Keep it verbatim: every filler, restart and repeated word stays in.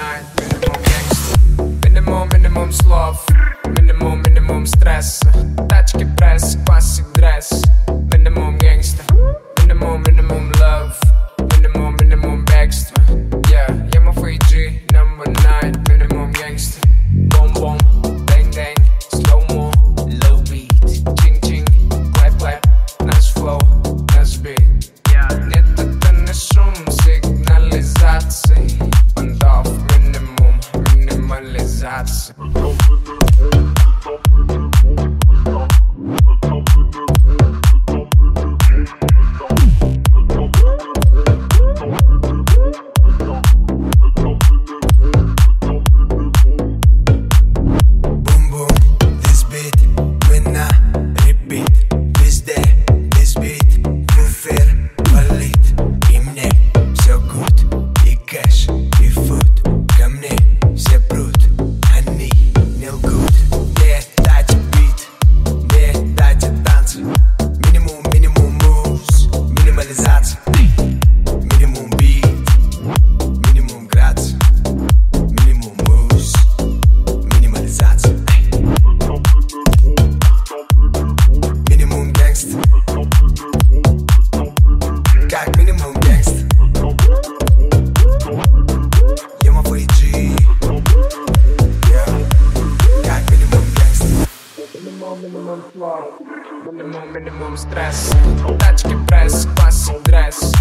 night. Minimum gangsta, minimum, minimum slov. Minimum, minimum stress. Тачки пресс, классик дресс. Minimum gangsta, minimum, minimum love. Minimum, minimum bегство. Yeah, я мой фей джи, number nine. Minimum gangsta, boom boom, bang bang, slow mo, low beat, ching ching, clap clap, наш flow, наш beat. Нет, это не шум сигнализации. Бандов, минимум, минимализация. Minimum, minimum stress. Тачки пресс, классик дресс.